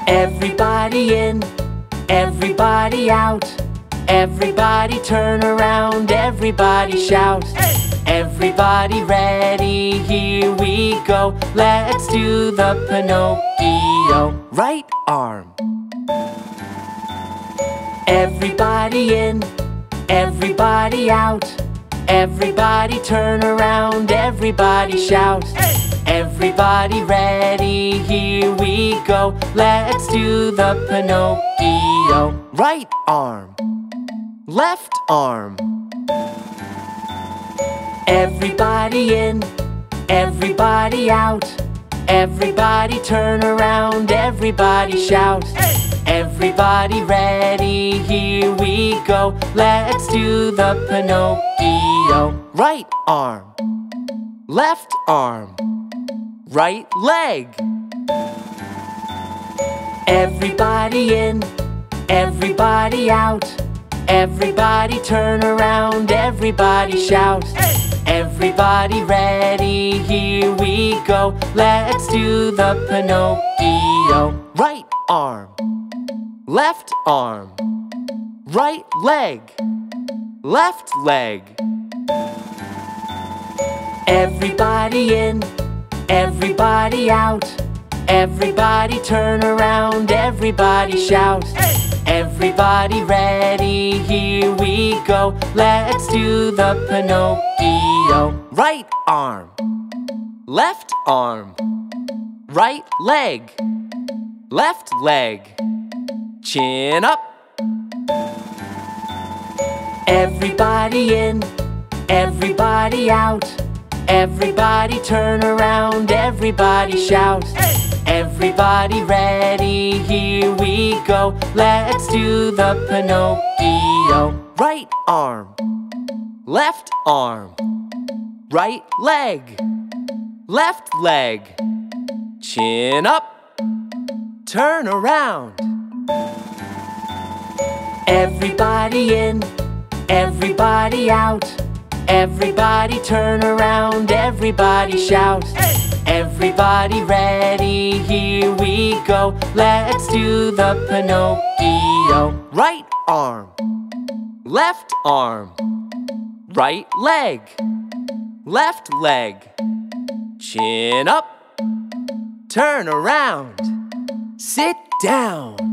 Everybody in, everybody out. Everybody turn around, everybody shout. Everybody ready, here we go. Let's do the Pinocchio. Right arm. Everybody in, everybody out. Everybody turn around, everybody shout. Everybody ready, here we go. Let's do the Pinocchio. Right arm. Left arm. Everybody in, everybody out. Everybody turn around, everybody shout. Everybody ready, here we go. Let's do the Pinocchio. Right arm. Left arm. Right leg. Everybody in, everybody out. Everybody turn around, everybody shout. Everybody ready, here we go. Let's do the Pinocchio. Right arm. Left arm. Right leg. Left leg. Everybody in, everybody out. Everybody turn around, everybody shout. Everybody ready, here we go. Let's do the Pinocchio. Right arm. Left arm. Right leg. Left leg. Chin up. Everybody in, everybody out. Everybody turn around, everybody shout. Everybody ready, here we go. Let's do the Pinocchio. Right arm. Left arm. Right leg. Left leg. Chin up. Turn around. Everybody in, everybody out. Everybody turn around, everybody shout. Everybody ready, here we go. Let's do the Pinocchio. Right arm. Left arm. Right leg. Left leg. Chin up. Turn around. Sit down.